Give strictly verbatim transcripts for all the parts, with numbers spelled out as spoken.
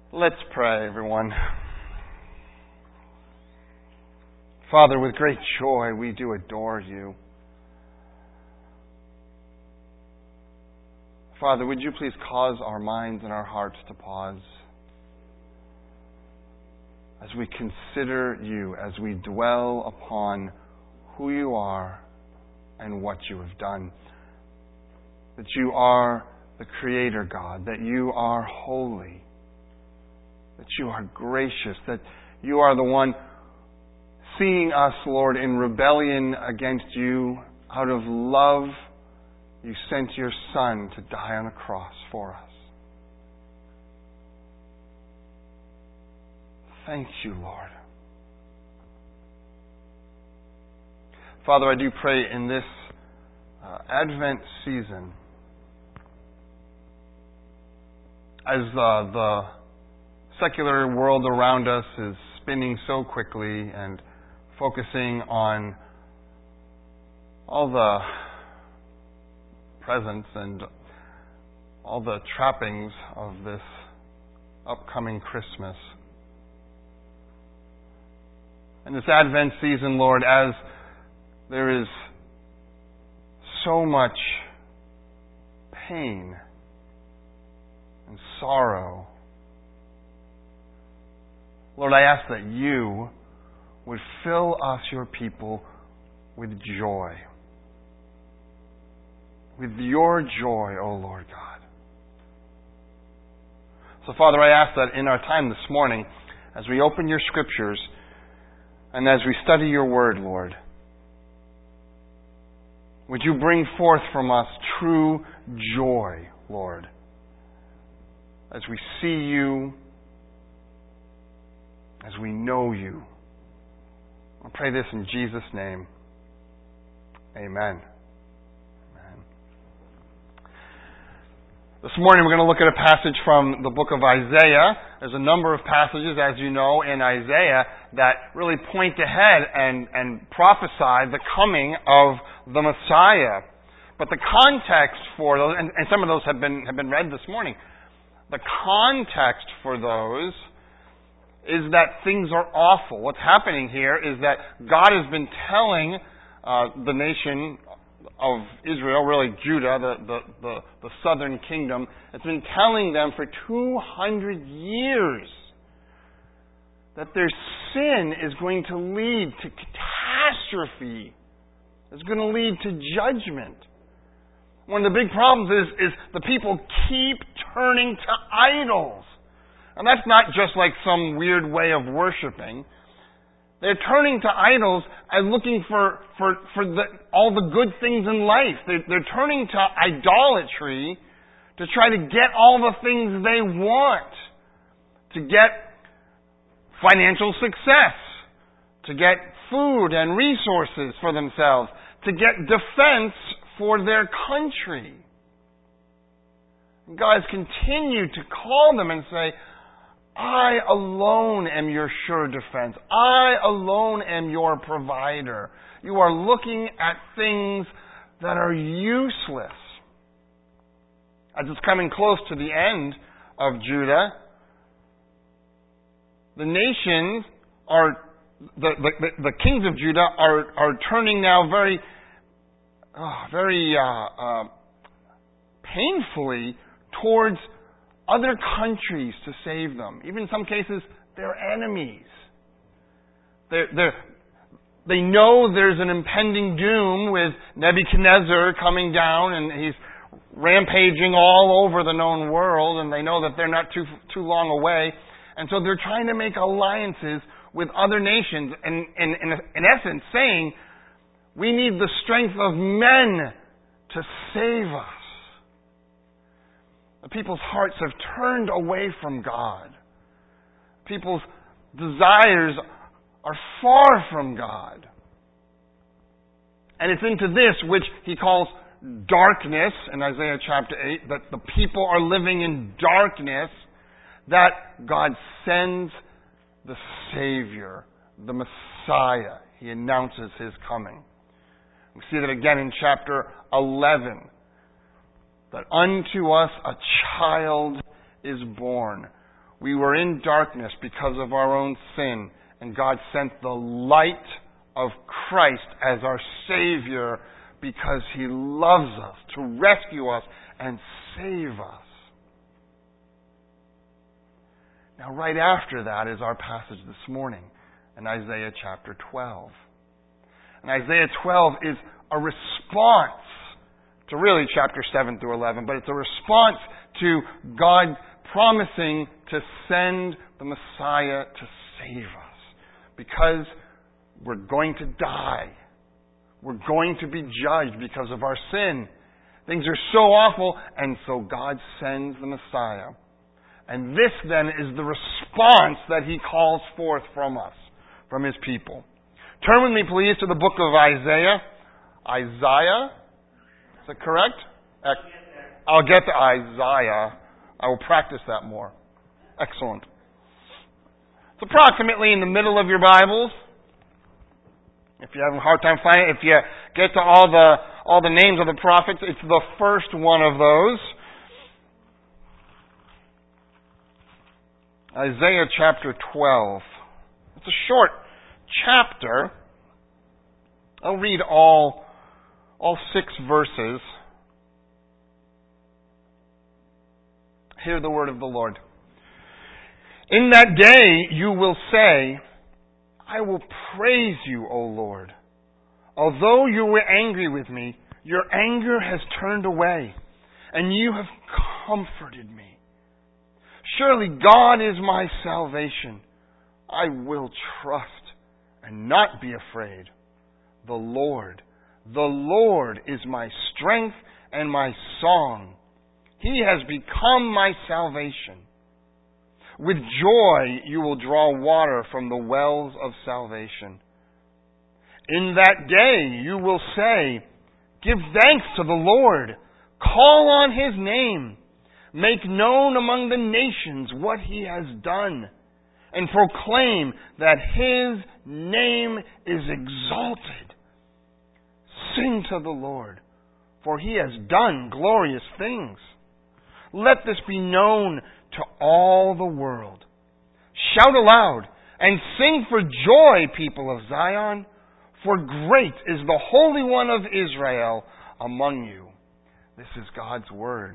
Let's pray, everyone. Father, with great joy, we do adore you. Father, would you please cause our minds and our hearts to pause as we consider you, as we dwell upon who you are and what you have done. That you are the Creator God, that you are holy, that you are gracious, that you are the one seeing us, Lord, in rebellion against you. Out of love, you sent your Son to die on a cross for us. Thank you, Lord. Father, I do pray in this uh, Advent season, as uh, the secular world around us is spinning so quickly and focusing on all the presents and all the trappings of this upcoming Christmas. In this Advent season, Lord, as there is so much pain and sorrow, Lord, I ask that you would fill us, your people, with joy. With your joy, O Lord God. So, Father, I ask that in our time this morning, as we open your Scriptures and as we study your Word, Lord, would you bring forth from us true joy, Lord, as we see you, as we know you. I pray this in Jesus' name. Amen. Amen. This morning we're going to look at a passage from the book of Isaiah. There's a number of passages, as you know, in Isaiah that really point ahead and, and prophesy the coming of the Messiah. But the context for those, and, and some of those have been have been read this morning, the context for those is that things are awful. What's happening here is that God has been telling uh, the nation of Israel, really Judah, the, the, the, the southern kingdom, it's been telling them for two hundred years that their sin is going to lead to catastrophe. It's going to lead to judgment. One of the big problems is, is the people keep turning to idols. And that's not just like some weird way of worshiping. They're turning to idols and looking for, for, for the, all the good things in life. They're, they're turning to idolatry to try to get all the things they want. To get financial success. To get food and resources for themselves. To get defense for their country. And God has continued to call them and say, I alone am your sure defense. I alone am your provider. You are looking at things that are useless. As it's coming close to the end of Judah, the nations are, the, the, the kings of Judah are, are turning now very, oh, very uh, uh, painfully towards other countries to save them. Even in some cases, their enemies. They're, they're, they know there's an impending doom with Nebuchadnezzar coming down and he's rampaging all over the known world, and they know that they're not too too long away. And so they're trying to make alliances with other nations and, and, and in essence saying, we need the strength of men to save us. The people's hearts have turned away from God. People's desires are far from God. And it's into this which he calls darkness in Isaiah chapter eight, that the people are living in darkness, that God sends the Savior, the Messiah. He announces his coming. We see that again in chapter eleven. That unto us a child is born. We were in darkness because of our own sin, and God sent the light of Christ as our Savior because He loves us to rescue us and save us. Now, right after that is our passage this morning in Isaiah chapter twelve. And Isaiah twelve is a response to really chapter seven through eleven, but it's a response to God promising to send the Messiah to save us. Because we're going to die. We're going to be judged because of our sin. Things are so awful, and so God sends the Messiah. And this then is the response that He calls forth from us, from His people. Turn with me, please, to the book of Isaiah. Isaiah? Is that correct? I'll get to Isaiah. I will practice that more. Excellent. It's approximately in the middle of your Bibles. If you have a hard time finding it, if you get to all the all the names of the prophets, it's the first one of those. Isaiah chapter twelve. It's a short chapter. I'll read all all six verses. Hear the word of the Lord. In that day you will say, I will praise you, O Lord. Although you were angry with me, your anger has turned away, and you have comforted me. Surely God is my salvation. I will trust and not be afraid. The Lord, the Lord is my strength and my song. He has become my salvation. With joy you will draw water from the wells of salvation. In that day you will say, give thanks to the Lord. Call on His name. Make known among the nations what He has done. And proclaim that His name is exalted. Sing to the Lord, for He has done glorious things. Let this be known to all the world. Shout aloud and sing for joy, people of Zion, for great is the Holy One of Israel among you. This is God's Word.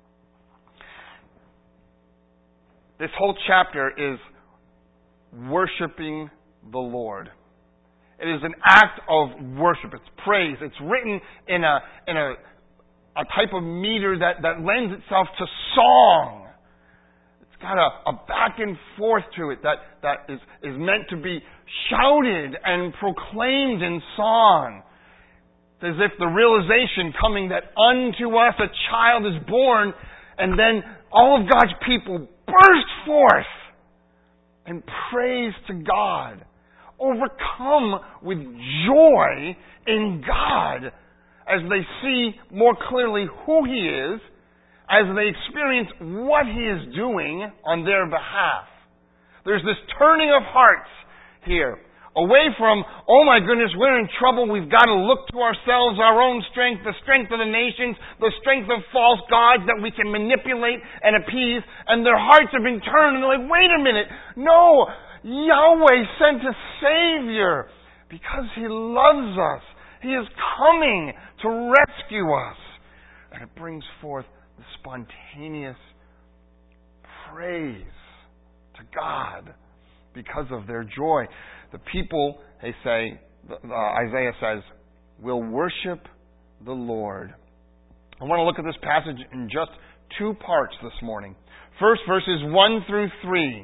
This whole chapter is worshiping the Lord. It is an act of worship. It's praise. It's written in a in a, a type of meter that, that lends itself to song. It's got a, a back and forth to it that, that is, is meant to be shouted and proclaimed in song. It's as if the realization coming that unto us a child is born, and then all of God's people burst forth and praise to God, overcome with joy in God as they see more clearly who He is, as they experience what He is doing on their behalf. There's this turning of hearts here, away from, oh my goodness, we're in trouble, we've got to look to ourselves, our own strength, the strength of the nations, the strength of false gods that we can manipulate and appease, and their hearts have been turned, and they're like, wait a minute, no, Yahweh sent a Savior because He loves us. He is coming to rescue us. And it brings forth the spontaneous praise to God because of their joy. The people, they say, uh, Isaiah says, will worship the Lord. I want to look at this passage in just two parts this morning. First, verses one through three.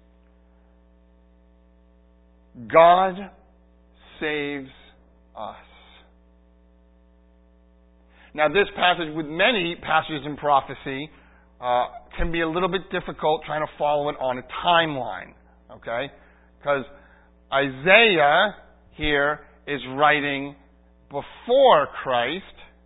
God saves us. Now, this passage, with many passages in prophecy, uh, can be a little bit difficult trying to follow it on a timeline. Okay? Because Isaiah here is writing before Christ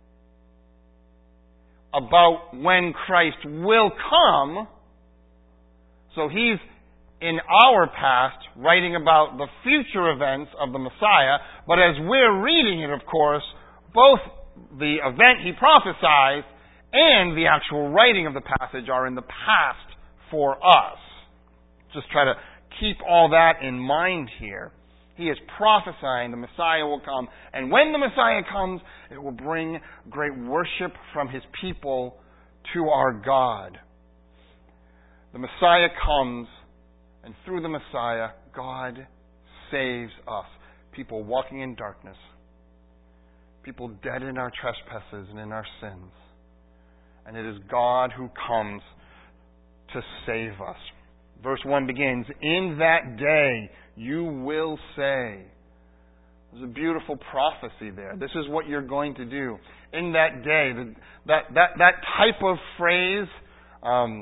about when Christ will come. So he's in our past writing about the future events of the Messiah. But as we're reading it, of course, both the event he prophesied and the actual writing of the passage are in the past for us. just try to keep all that in mind here. He is prophesying the Messiah will come. And when the Messiah comes, it will bring great worship from His people to our God. The Messiah comes, and through the Messiah, God saves us. People walking in darkness. People dead in our trespasses and in our sins. And it is God who comes to save us. Verse one begins, in that day you will say. There's a beautiful prophecy there. This is what you're going to do. In that day, the, that, that, that type of phrase, um,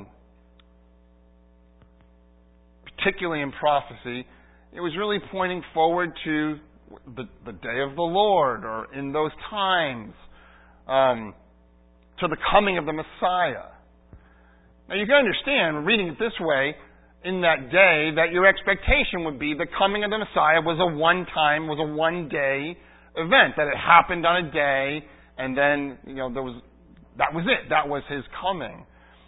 particularly in prophecy, it was really pointing forward to the, the day of the Lord, or in those times, um, to the coming of the Messiah. Now you can understand, reading it this way, in that day, that your expectation would be the coming of the Messiah was a one-time, was a one-day event, that it happened on a day, and then, you know, there was, that was it. That was His coming.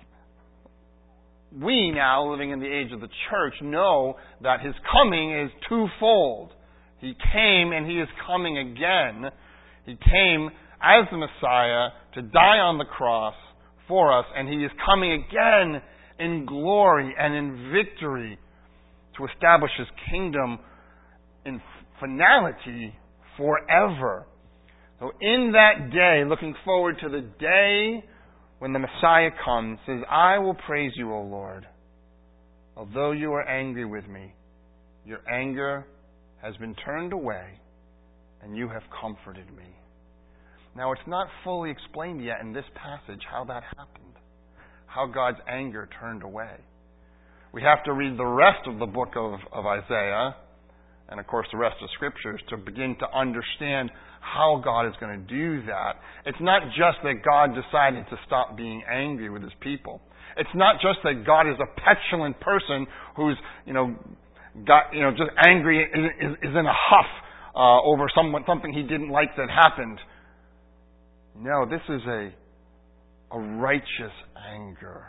We now, living in the age of the church, know that His coming is twofold. He came and He is coming again. He came as the Messiah to die on the cross for us, and He is coming again in glory and in victory to establish His kingdom in finality forever. So in that day, looking forward to the day when the Messiah comes, says, I will praise you, O Lord. Although you are angry with me, your anger has been turned away, and you have comforted me. Now, it's not fully explained yet in this passage how that happened, how God's anger turned away. We have to read the rest of the book of, of Isaiah, and of course the rest of Scriptures, to begin to understand how God is going to do that. It's not just that God decided to stop being angry with His people. It's not just that God is a petulant person who's, you know, got, you know, just angry, is, is in a huff uh, over someone, something He didn't like that happened. No, this is a a righteous anger.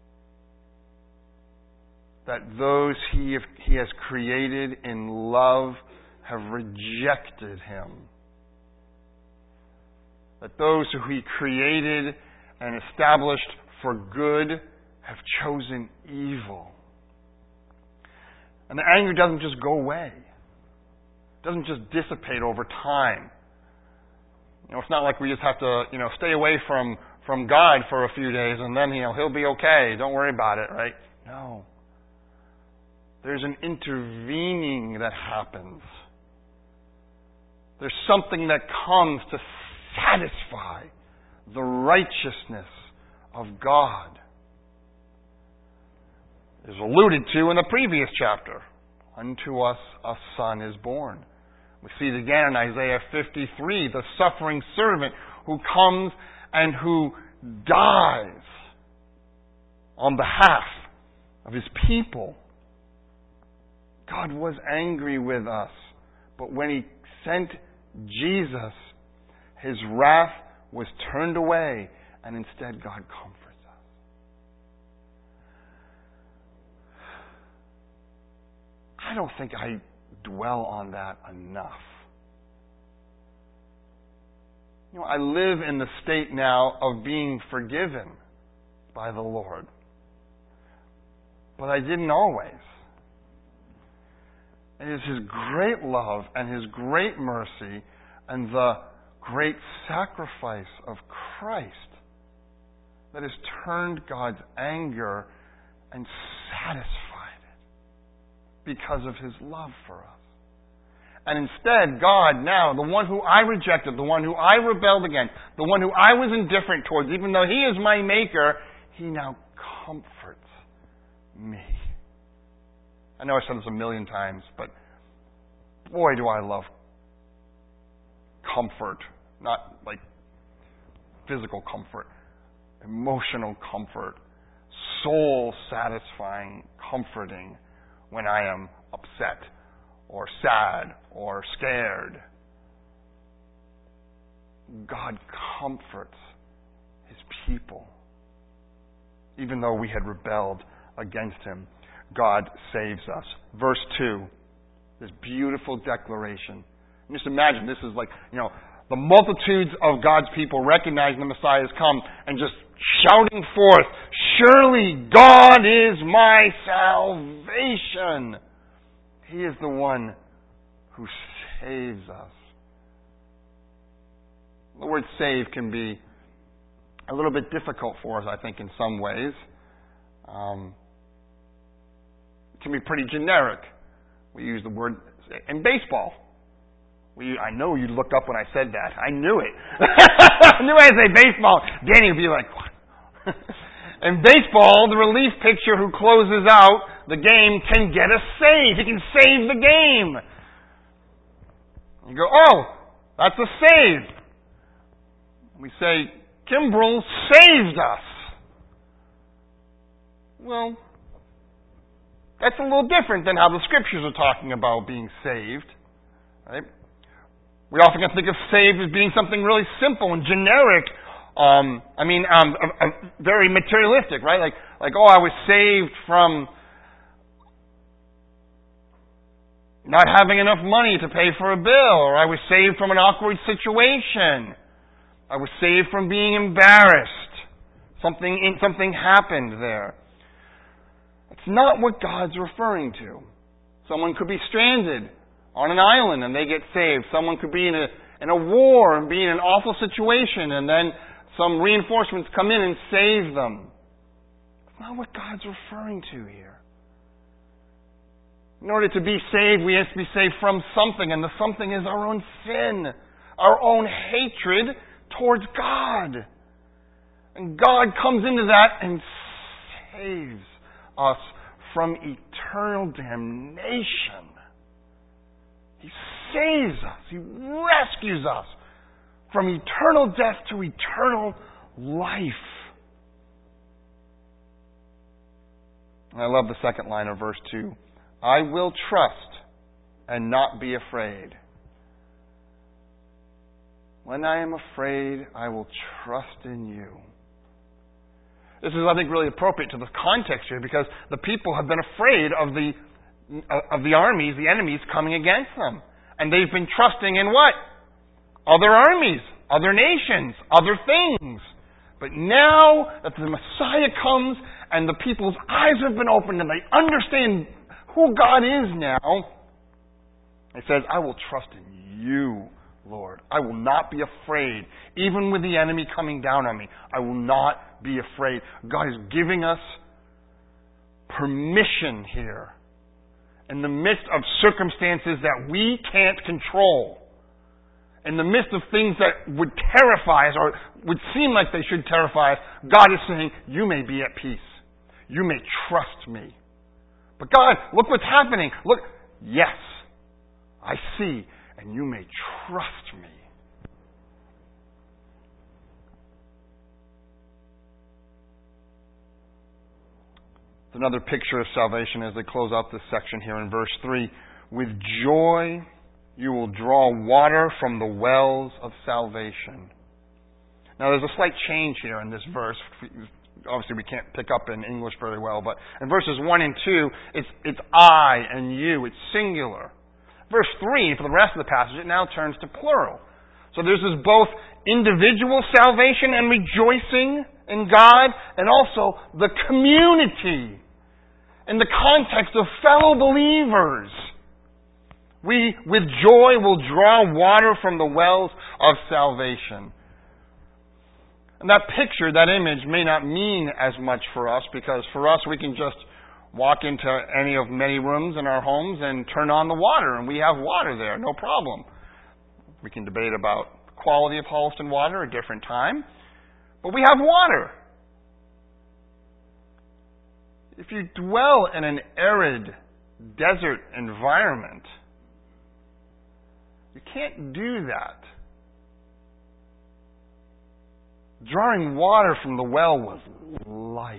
That those he, he has created in love have rejected Him. That those who He created and established for good have chosen evil. And the anger doesn't just go away. It doesn't just dissipate over time. You know, it's not like we just have to, you know, stay away from from God for a few days and then, you know, He'll be okay. Don't worry about it, right? No. There's an intervening that happens. There's something that comes to satisfy the righteousness of God. It is alluded to in the previous chapter. Unto us a son is born. We see it again in Isaiah fifty-three, the suffering servant who comes and who dies on behalf of His people. God was angry with us, but when He sent Jesus, His wrath was turned away, and instead God comforts us. I don't think I dwell on that enough. You know, I live in the state now of being forgiven by the Lord. But I didn't always. It is His great love and His great mercy and the great sacrifice of Christ that has turned God's anger and satisfied it because of His love for us. And instead, God now, the one who I rejected, the one who I rebelled against, the one who I was indifferent towards, even though He is my Maker, He now comforts me. I know I said this a million times, but boy, do I love comfort. Not like physical comfort, emotional comfort, soul-satisfying, comforting when I am upset or sad or scared. God comforts His people, even though we had rebelled against Him. God saves us. Verse two, this beautiful declaration. And just imagine, this is like, you know, the multitudes of God's people recognizing the Messiah has come and just shouting forth, "Surely God is my salvation. He is the one who saves us." The word save can be a little bit difficult for us, I think, in some ways. Um, it can be pretty generic. We use the word in baseball. We, I know you looked up when I said that. I knew it. I knew I say baseball. Danny would be like, what? In baseball, the relief pitcher who closes out the game can get a save. He can save the game. You go, oh, that's a save. We say, Kimbrell saved us. Well, that's a little different than how the Scriptures are talking about being saved. Right? We often can think of saved as being something really simple and generic. Um, I mean, um, a, a very materialistic, right? Like, like, oh, I was saved from not having enough money to pay for a bill, or I was saved from an awkward situation. I was saved from being embarrassed. Something in, something happened there. It's not what God's referring to. Someone could be stranded on an island and they get saved. Someone could be in a in a war and be in an awful situation, and then some reinforcements come in and save them. It's not what God's referring to here. In order to be saved, we have to be saved from something, and the something is our own sin, our own hatred towards God. And God comes into that and saves us from eternal damnation. He saves us. He rescues us from eternal death to eternal life. And I love the second line of verse two. I will trust and not be afraid. When I am afraid, I will trust in you. This is, I think, really appropriate to the context here, because the people have been afraid of the of the armies, the enemies coming against them. And they've been trusting in what? Other armies, other nations, other things. But now that the Messiah comes and the people's eyes have been opened and they understand who God is now, it says, I will trust in you, Lord. I will not be afraid. Even with the enemy coming down on me, I will not be afraid. God is giving us permission here in the midst of circumstances that we can't control. In the midst of things that would terrify us or would seem like they should terrify us, God is saying, you may be at peace. You may trust me. But God, look what's happening. Look, yes, I see, and you may trust me. It's another picture of salvation as they close out this section here in verse three. With joy you will draw water from the wells of salvation. Now there's a slight change here in this verse. Obviously we can't pick up in English very well, but in verses one and two, it's, it's I and you. It's singular. Verse three, for the rest of the passage, it now turns to plural. So there's this both individual salvation and rejoicing in God, and also the community in the context of fellow believers. We, with joy, will draw water from the wells of salvation. And that picture, that image, may not mean as much for us, because for us, we can just walk into any of many rooms in our homes and turn on the water, and we have water there, no problem. We can debate about the quality of Holliston water at a different time, but we have water. If you dwell in an arid desert environment, you can't do that. Drawing water from the well was life.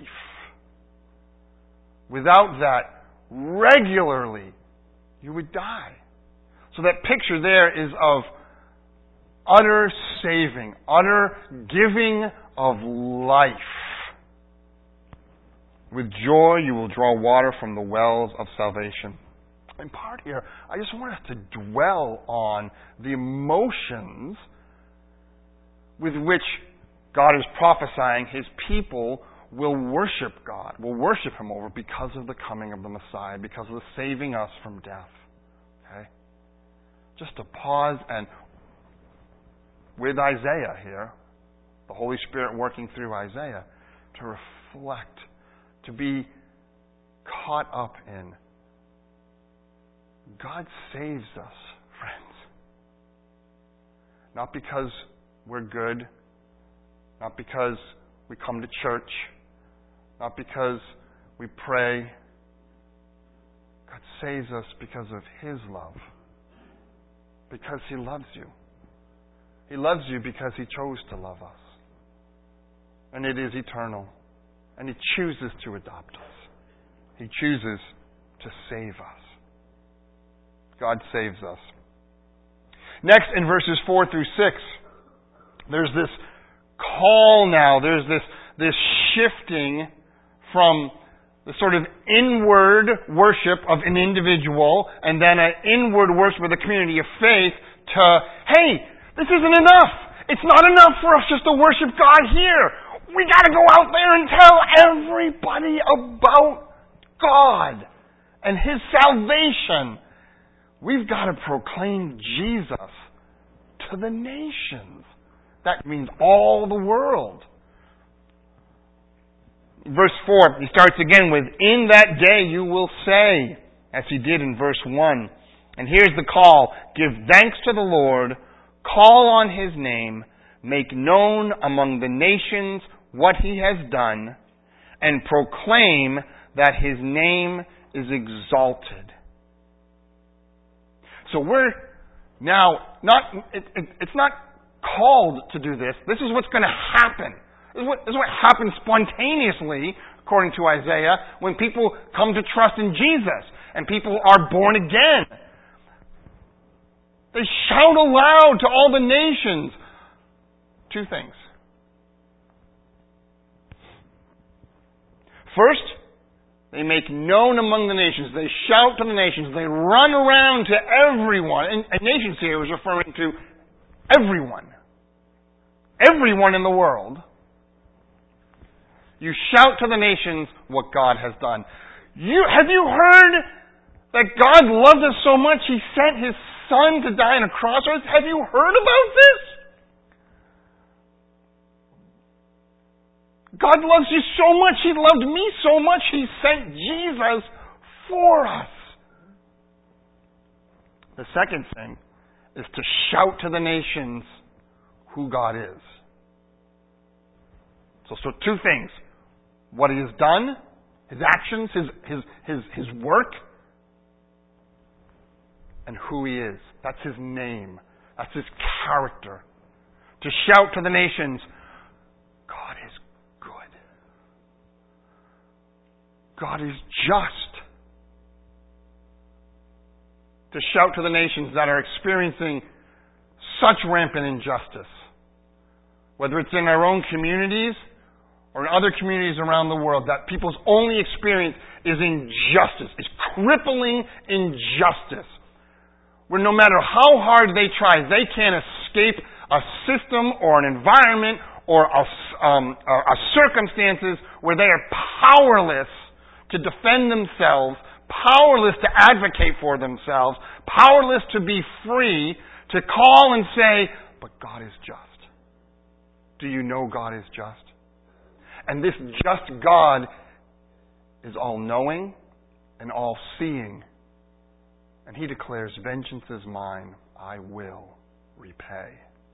Without that, regularly, you would die. So that picture there is of utter saving, utter giving of life. With joy you will draw water from the wells of salvation. In part here, I just want us to dwell on the emotions with which God is prophesying His people will worship God, will worship Him over because of the coming of the Messiah, because of the saving us from death. Okay? Just to pause and, with Isaiah here, the Holy Spirit working through Isaiah, to reflect, to be caught up in. God saves us, friends. Not because we're good, not because we come to church, not because we pray. God saves us because of His love. Because He loves you. He loves you because He chose to love us. And it is eternal. And He chooses to adopt us. He chooses to save us. God saves us. Next, in verses four through six, there's this call now. There's this, this shifting from the sort of inward worship of an individual and then an inward worship of the community of faith to, hey, this isn't enough. It's not enough for us just to worship God here. We got to go out there and tell everybody about God and His salvation. We've got to proclaim Jesus to the nations. That means all the world. Verse four, he starts again with, in that day you will say, as he did in verse one. And here's the call. Give thanks to the Lord, call on His name, make known among the nations what He has done, and proclaim that His name is exalted. So we're now not, it, it, it's not called to do this. This is what's going to happen. This is, what, this is what happens spontaneously, according to Isaiah, when people come to trust in Jesus and people are born again. They shout aloud to all the nations. Two things. First, they make known among the nations. They shout to the nations. They run around to everyone. And, and nations here is referring to everyone. Everyone in the world. You shout to the nations what God has done. You, have you heard that God loved us so much He sent His Son to die on a cross? Have you heard about this? God loves you so much. He loved me so much. He sent Jesus for us. The second thing is to shout to the nations who God is. So, so two things. What He has done, His actions, His, His, His, His work, and who He is. That's His name. That's His character. To shout to the nations, God is good. God is just. To shout to the nations that are experiencing such rampant injustice, whether it's in our own communities or in other communities around the world, that people's only experience is injustice, is crippling injustice, where no matter how hard they try, they can't escape a system or an environment or a, um, a, a circumstances where they are powerless to defend themselves, powerless to advocate for themselves, powerless to be free, to call and say, but God is just. Do you know God is just? And this just God is all-knowing and all-seeing. And He declares, vengeance is mine, I will repay.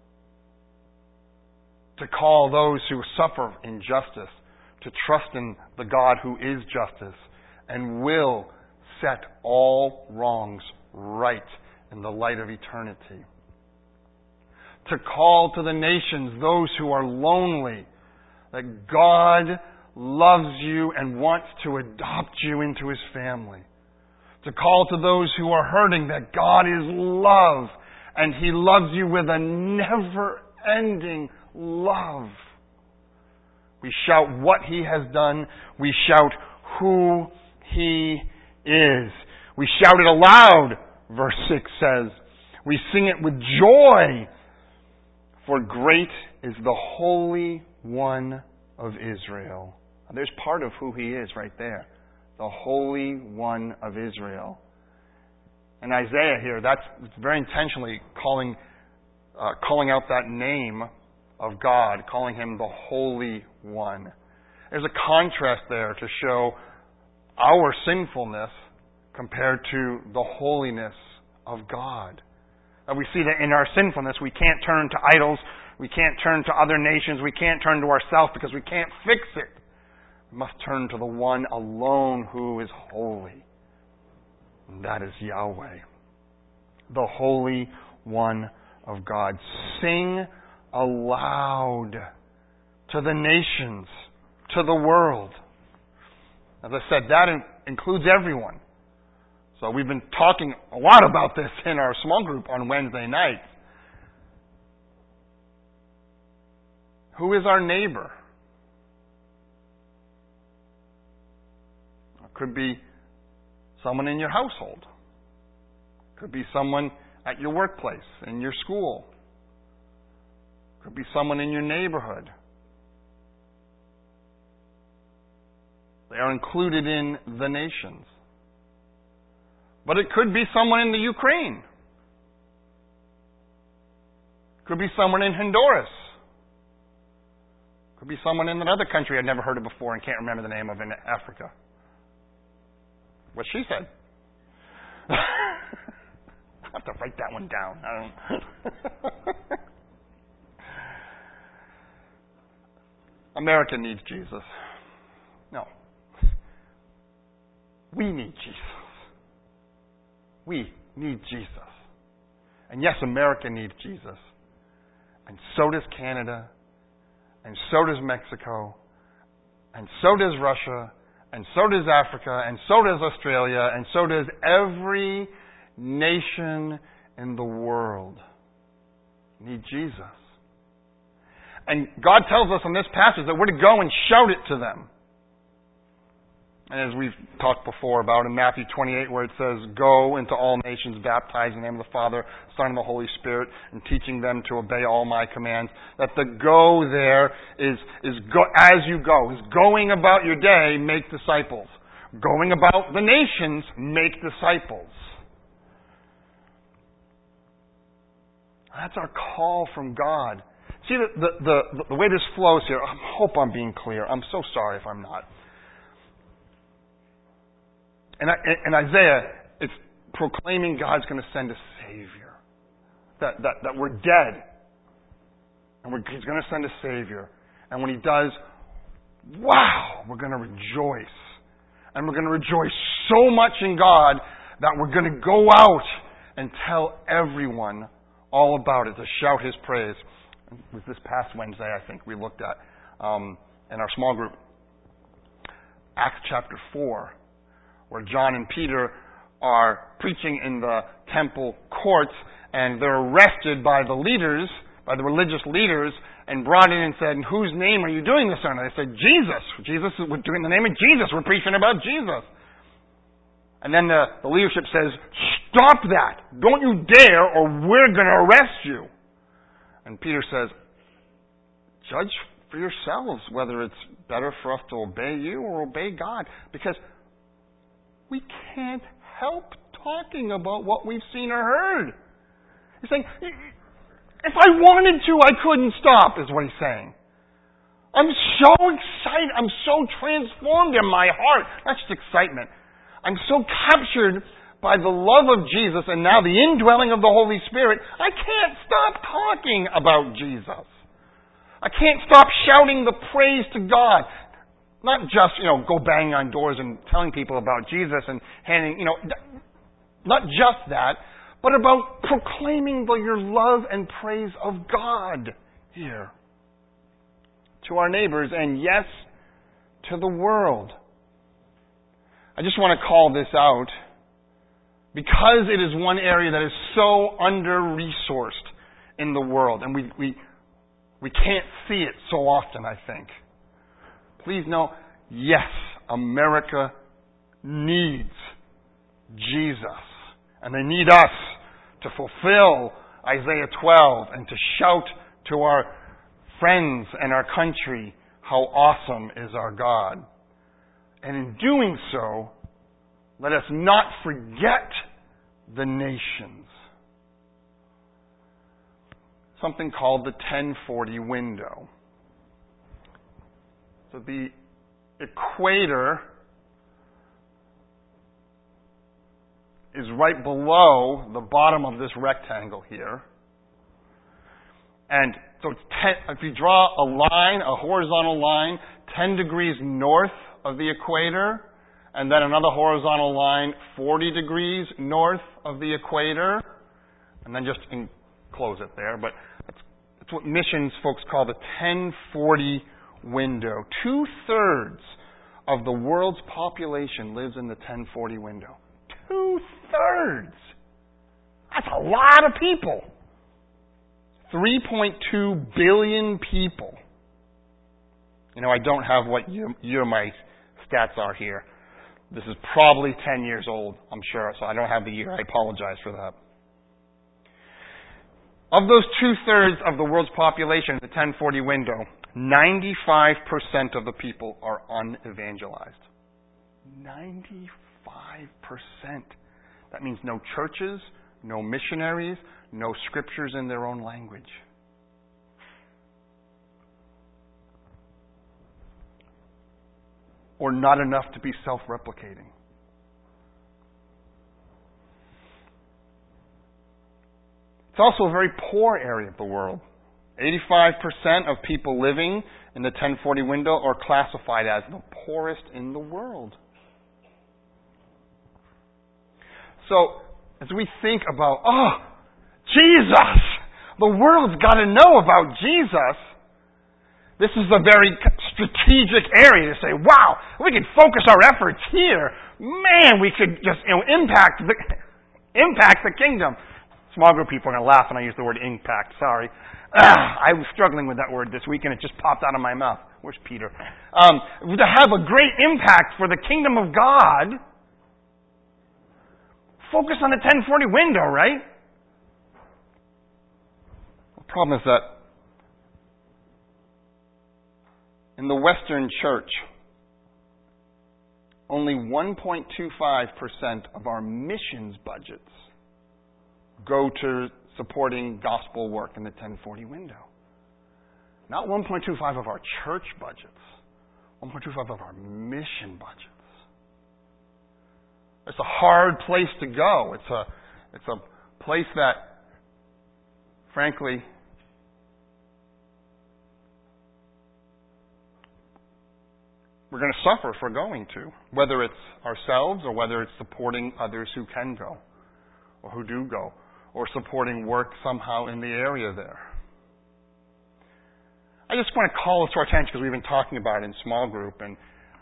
To call those who suffer injustice to trust in the God who is justice and will set all wrongs right in the light of eternity. To call to the nations those who are lonely, that God loves you and wants to adopt you into His family. To call to those who are hurting that God is love and He loves you with a never-ending love. We shout what He has done. We shout who He is. We shout it aloud, verse six says. We sing it with joy, for great is the Holy One of Israel. There's part of who He is right there. The Holy One of Israel. And Isaiah here, that's very intentionally calling uh, calling out that name of God, calling Him the Holy One. There's a contrast there to show our sinfulness compared to the holiness of God. And we see that in our sinfulness, we can't turn to idols, we can't turn to other nations, we can't turn to ourselves because we can't fix it. We must turn to the one alone who is holy. And that is Yahweh, the Holy One of God. Sing aloud to the nations, to the world. As I said, that includes everyone. So we've been talking a lot about this in our small group on Wednesday nights. Who is our neighbor? It could be someone in your household. It could be someone at your workplace, in your school. It could be someone in your neighborhood. They are included in the nations. But it could be someone in the Ukraine. It could be someone in Honduras. It could be someone in another country I've never heard of before and can't remember the name of in Africa. What she said. I'll have to write that one down. I don't America needs Jesus. No. We need Jesus. We need Jesus. And yes, America needs Jesus. And so does Canada. And so does Mexico. And so does Russia. And so does Africa. And so does Australia. And so does every nation in the world. Need Jesus. And God tells us in this passage that we're to go and shout it to them. And as we've talked before about in Matthew twenty-eight, where it says, "Go into all nations, baptizing in the name of the Father, Son, and the Holy Spirit, and teaching them to obey all my commands." That the go there is, is go, as you go. Is going about your day, make disciples. Going about the nations, make disciples. That's our call from God. See, the, the, the, the way this flows here, I hope I'm being clear. I'm so sorry if I'm not. And in Isaiah, it's proclaiming God's going to send a Savior. That, that, that we're dead. And we're, He's going to send a Savior. And when He does, wow, we're going to rejoice. And we're going to rejoice so much in God that we're going to go out and tell everyone all about it, to shout His praise. It was this past Wednesday, I think, we looked at um, in our small group. Acts chapter four. Where John and Peter are preaching in the temple courts, and they're arrested by the leaders, by the religious leaders, and brought in and said, "In whose name are you doing this on?" And they said, "Jesus. Jesus, we're doing the name of Jesus. We're preaching about Jesus." And then the, the leadership says, "Stop that. Don't you dare, or we're going to arrest you." And Peter says, "Judge for yourselves whether it's better for us to obey you or obey God. Because we can't help talking about what we've seen or heard." He's saying, if I wanted to, I couldn't stop, is what he's saying. I'm so excited. I'm so transformed in my heart. Not just excitement. I'm so captured by the love of Jesus and now the indwelling of the Holy Spirit, I can't stop talking about Jesus. I can't stop shouting the praise to God. Not just, you know, go banging on doors and telling people about Jesus and handing, you know, not just that, but about proclaiming the, your love and praise of God here to our neighbors and, yes, to the world. I just want to call this out because it is one area that is so under-resourced in the world, and we, we, we can't see it so often, I think. Please know, yes, America needs Jesus. And they need us to fulfill Isaiah twelve and to shout to our friends and our country how awesome is our God. And in doing so, let us not forget the nations. Something called the ten forty window. So the equator is right below the bottom of this rectangle here. And so it's ten, if you draw a line, a horizontal line, ten degrees north of the equator, and then another horizontal line forty degrees north of the equator, and then just enclose it there. But that's, that's what missions folks call the ten forty window. Two-thirds of the world's population lives in the ten forty window. Two-thirds! That's a lot of people. three point two billion people. You know, I don't have what you, you my stats are here. This is probably ten years old, I'm sure, so I don't have the year. I apologize for that. Of those two-thirds of the world's population in the ten forty window, ninety-five percent of the people are unevangelized. ninety-five percent. That means no churches, no missionaries, no scriptures in their own language. Or not enough to be self-replicating. It's also a very poor area of the world. eighty-five percent of people living in the ten forty window are classified as the poorest in the world. So, as we think about, oh, Jesus! The world's got to know about Jesus. This is a very strategic area to say, wow, we could focus our efforts here. Man, we could just, you know, impact the, impact the kingdom. Small group people are going to laugh when I use the word impact. Sorry. Ah, I was struggling with that word this week and it just popped out of my mouth. Where's Peter? Um, to have a great impact for the kingdom of God, focus on the ten forty window, right? The problem is that in the Western church, only one point two five percent of our missions budgets go to supporting gospel work in the ten forty window. Not one point two five of our church budgets, one point two five of our mission budgets. It's a hard place to go. It's a, it's a place that, frankly, we're going to suffer if we're going to, whether it's ourselves or whether it's supporting others who can go or who do go, or supporting work somehow in the area there. I just want to call this to our attention because we've been talking about it in small group, and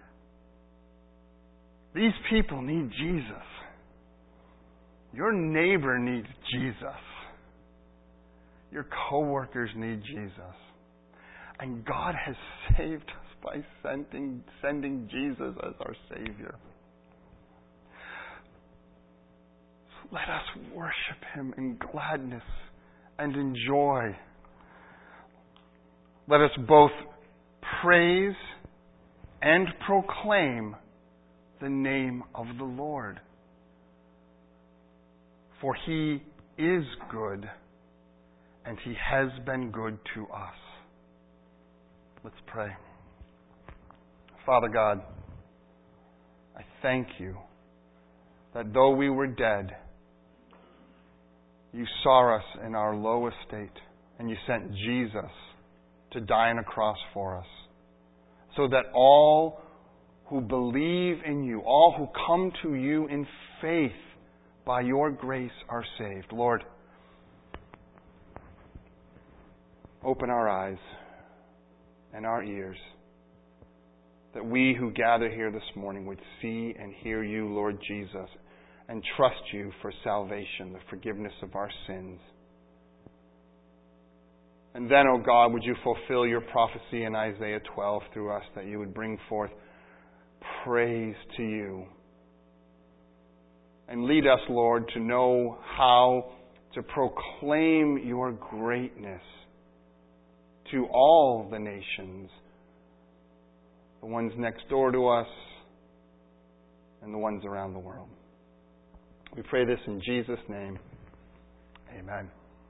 these people need Jesus. Your neighbor needs Jesus. Your coworkers need Jesus. And God has saved us by sending, sending Jesus as our Savior. So let us worship Him in gladness and in joy. Let us both praise and proclaim the name of the Lord. For He is good, and He has been good to us. Let's pray. Father God, I thank You that though we were dead, You saw us in our low estate, and You sent Jesus to die on a cross for us, so that all who believe in You, all who come to You in faith by Your grace are saved. Lord, open our eyes and our ears, that we who gather here this morning would see and hear You, Lord Jesus, and trust You for salvation, the forgiveness of our sins. And then, O God, would you fulfill your prophecy in Isaiah twelve through us, that you would bring forth praise to you. And lead us, Lord, to know how to proclaim your greatness to all the nations, the ones next door to us and the ones around the world. We pray this in Jesus' name. Amen.